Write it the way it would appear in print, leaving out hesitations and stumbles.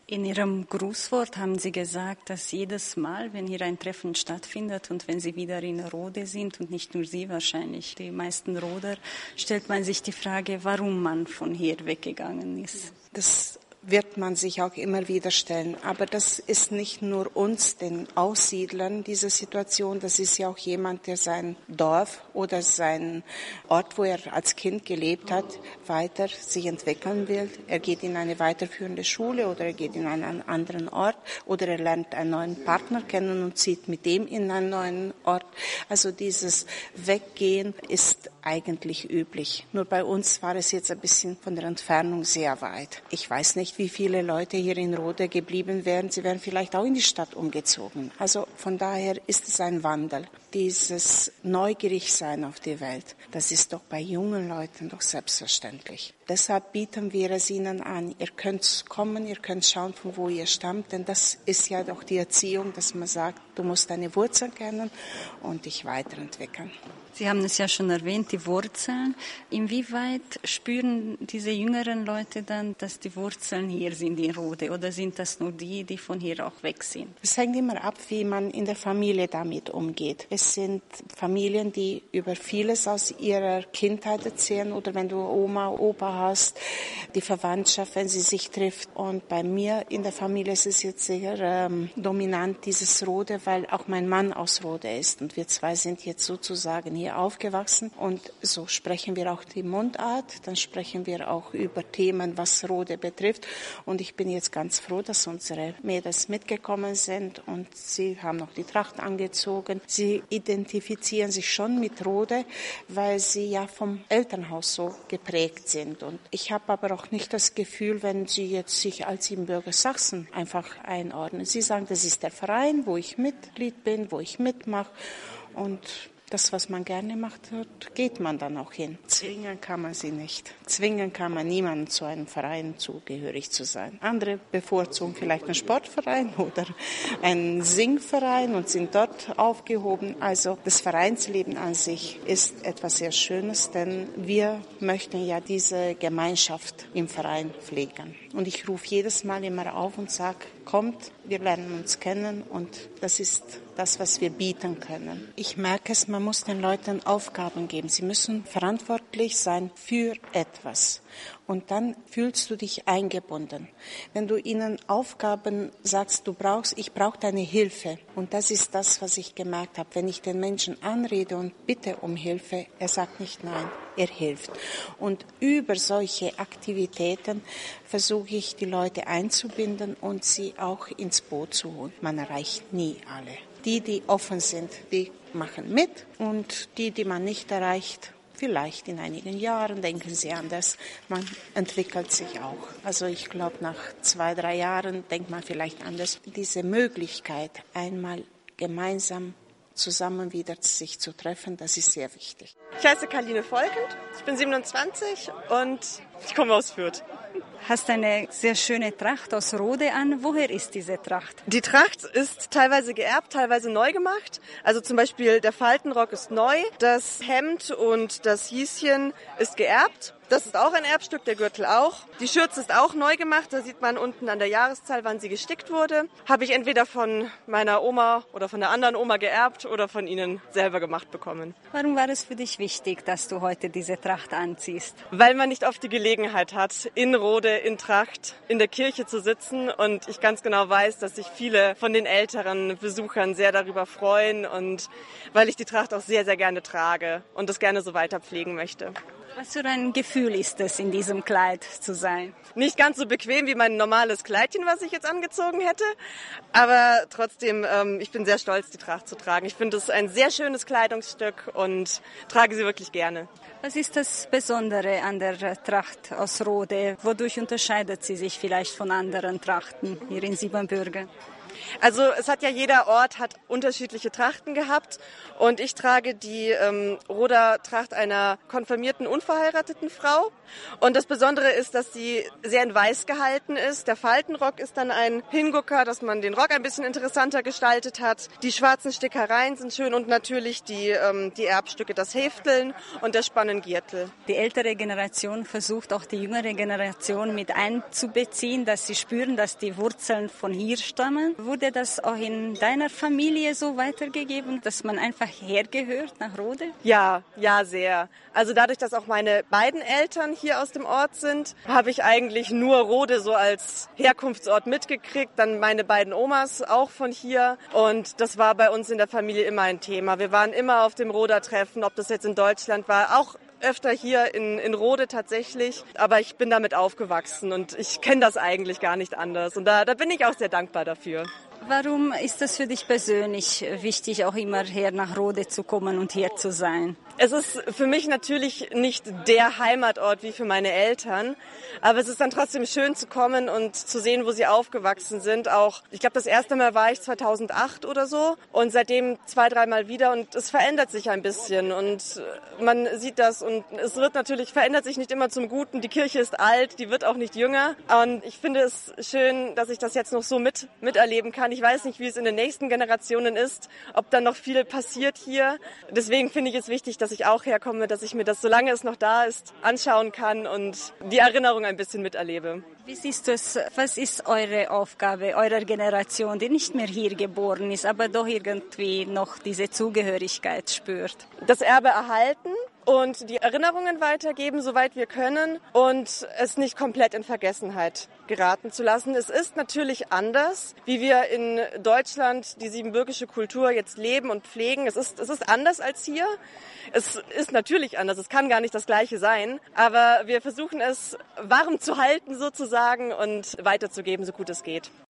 In Ihrem Grußwort haben Sie gesagt, dass jedes Mal, wenn hier ein Treffen stattfindet und wenn Sie wieder in Rode sind, und nicht nur Sie wahrscheinlich, die meisten Roder, stellt man sich die Frage, warum man von hier weggegangen ist. Das wird man sich auch immer wieder stellen. Aber das ist nicht nur uns, den Aussiedlern, diese Situation. Das ist ja auch jemand, der sein Dorf oder sein Ort, wo er als Kind gelebt hat, weiter sich entwickeln will. Er geht in eine weiterführende Schule oder er geht in einen anderen Ort oder er lernt einen neuen Partner kennen und zieht mit dem in einen neuen Ort. Also dieses Weggehen ist eigentlich üblich. Nur bei uns war es jetzt ein bisschen von der Entfernung sehr weit. Ich weiß nicht, wie viele Leute hier in Rode geblieben wären. Sie wären vielleicht auch in die Stadt umgezogen. Also von daher ist es ein Wandel. Dieses Neugierigsein auf die Welt, das ist doch bei jungen Leuten doch selbstverständlich. Deshalb bieten wir es ihnen an. Ihr könnt kommen, ihr könnt schauen, von wo ihr stammt, denn das ist ja doch die Erziehung, dass man sagt, du musst deine Wurzeln kennen und dich weiterentwickeln. Sie haben es ja schon erwähnt, die Wurzeln. Inwieweit spüren diese jüngeren Leute dann, dass die Wurzeln hier sind in Rode? Oder sind das nur die, die von hier auch weg sind? Es hängt immer ab, wie man in der Familie damit umgeht. Es sind Familien, die über vieles aus ihrer Kindheit erzählen. Oder wenn du Oma, Opa hast, die Verwandtschaft, wenn sie sich trifft. Und bei mir in der Familie ist es jetzt sehr dominant, dieses Rode, weil auch mein Mann aus Rode ist. Und wir zwei sind jetzt sozusagen hier aufgewachsen und so sprechen wir auch die Mundart, dann sprechen wir auch über Themen, was Rode betrifft und ich bin jetzt ganz froh, dass unsere Mädels mitgekommen sind und sie haben noch die Tracht angezogen. Sie identifizieren sich schon mit Rode, weil sie ja vom Elternhaus so geprägt sind und ich habe aber auch nicht das Gefühl, wenn sie jetzt sich als Siebenbürger Sachsen einfach einordnen. Sie sagen, das ist der Verein, wo ich Mitglied bin, wo ich mitmache und das, was man gerne macht, geht man dann auch hin. Zwingen kann man sie nicht. Zwingen kann man niemanden, zu einem Verein zugehörig zu sein. Andere bevorzugen vielleicht einen Sportverein oder einen Singverein und sind dort aufgehoben. Also das Vereinsleben an sich ist etwas sehr Schönes, denn wir möchten ja diese Gemeinschaft im Verein pflegen. Und ich rufe jedes Mal immer auf und sage, kommt, wir lernen uns kennen und das ist das, was wir bieten können. Ich merke es, man muss den Leuten Aufgaben geben. Sie müssen verantwortlich sein für etwas. Und dann fühlst du dich eingebunden. Wenn du ihnen Aufgaben sagst, ich brauche deine Hilfe. Und das ist das, was ich gemerkt habe. Wenn ich den Menschen anrede und bitte um Hilfe, er sagt nicht nein, er hilft. Und über solche Aktivitäten versuche ich, die Leute einzubinden und sie auch ins Boot zu holen. Man erreicht nie alle. Die offen sind, die machen mit und die man nicht erreicht, vielleicht in einigen Jahren denken sie anders. Man entwickelt sich auch. Also ich glaube, nach 2-3 Jahren denkt man vielleicht anders. Diese Möglichkeit, einmal gemeinsam zusammen wieder sich zu treffen, das ist sehr wichtig. Ich heiße Karline Volkend, ich bin 27 und ich komme aus Fürth. Hast eine sehr schöne Tracht aus Rode an. Woher ist diese Tracht? Die Tracht ist teilweise geerbt, teilweise neu gemacht. Also zum Beispiel der Faltenrock ist neu, das Hemd und das Hieschen ist geerbt. Das ist auch ein Erbstück, der Gürtel auch. Die Schürze ist auch neu gemacht, da sieht man unten an der Jahreszahl, wann sie gestickt wurde. Habe ich entweder von meiner Oma oder von der anderen Oma geerbt oder von ihnen selber gemacht bekommen. Warum war es für dich wichtig, dass du heute diese Tracht anziehst? Weil man nicht oft die Gelegenheit hat, in Rode, in Tracht, in der Kirche zu sitzen und ich ganz genau weiß, dass sich viele von den älteren Besuchern sehr darüber freuen und weil ich die Tracht auch sehr, sehr gerne trage und das gerne so weiter pflegen möchte. Was für ein Gefühl ist es, in diesem Kleid zu sein? Nicht ganz so bequem wie mein normales Kleidchen, was ich jetzt angezogen hätte, aber trotzdem, ich bin sehr stolz, die Tracht zu tragen. Ich finde es ein sehr schönes Kleidungsstück und trage sie wirklich gerne. Was ist das Besondere an der Tracht aus Rode? Wodurch unterscheidet sie sich vielleicht von anderen Trachten hier in Siebenbürgen? Also es hat ja jeder Ort hat unterschiedliche Trachten gehabt und ich trage die Roder Tracht einer konfirmierten, unverheirateten Frau. Und das Besondere ist, dass sie sehr in weiß gehalten ist. Der Faltenrock ist dann ein Hingucker, dass man den Rock ein bisschen interessanter gestaltet hat. Die schwarzen Stickereien sind schön und natürlich die Erbstücke, das Häfteln und der Spannengürtel. Die ältere Generation versucht auch die jüngere Generation mit einzubeziehen, dass sie spüren, dass die Wurzeln von hier stammen. Wurde das auch in deiner Familie so weitergegeben, dass man einfach hergehört nach Rode? Ja, sehr. Also dadurch, dass auch meine beiden Eltern hier aus dem Ort sind, habe ich eigentlich nur Rode so als Herkunftsort mitgekriegt. Dann meine beiden Omas auch von hier. Und das war bei uns in der Familie immer ein Thema. Wir waren immer auf dem Roder-Treffen, ob das jetzt in Deutschland war, auch öfter hier in Rode tatsächlich. Aber ich bin damit aufgewachsen und ich kenne das eigentlich gar nicht anders. Und da bin ich auch sehr dankbar dafür. Warum ist das für dich persönlich wichtig, auch immer her nach Rode zu kommen und hier zu sein? Es ist für mich natürlich nicht der Heimatort wie für meine Eltern, aber es ist dann trotzdem schön zu kommen und zu sehen, wo sie aufgewachsen sind. Auch, ich glaube, das erste Mal war ich 2008 oder so und seitdem 2-3 Mal wieder und es verändert sich ein bisschen und man sieht das und es wird natürlich, verändert sich nicht immer zum Guten. Die Kirche ist alt, die wird auch nicht jünger und ich finde es schön, dass ich das jetzt noch so miterleben kann. Ich weiß nicht, wie es in den nächsten Generationen ist, ob dann noch viel passiert hier. Deswegen finde ich es wichtig, dass ich auch herkomme, dass ich mir das, solange es noch da ist, anschauen kann und die Erinnerung ein bisschen miterlebe. Wie siehst du es? Was ist eure Aufgabe, eurer Generation, die nicht mehr hier geboren ist, aber doch irgendwie noch diese Zugehörigkeit spürt? Das Erbe erhalten und die Erinnerungen weitergeben, soweit wir können und es nicht komplett in Vergessenheit geraten zu lassen. Es ist natürlich anders, wie wir in Deutschland die siebenbürgische Kultur jetzt leben und pflegen. Es ist anders als hier. Es ist natürlich anders, es kann gar nicht das Gleiche sein, aber wir versuchen es warm zu halten sozusagen und weiterzugeben, so gut es geht.